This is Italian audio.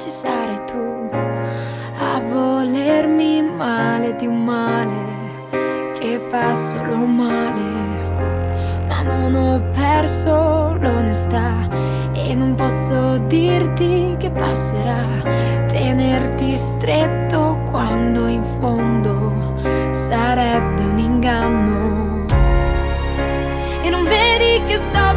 ci sarai tu a volermi male di un male che fa solo male. Ma non ho perso l'onestà e non posso dirti che passerà. Tenerti stretto quando in fondo sarebbe un inganno. E non vedi che sto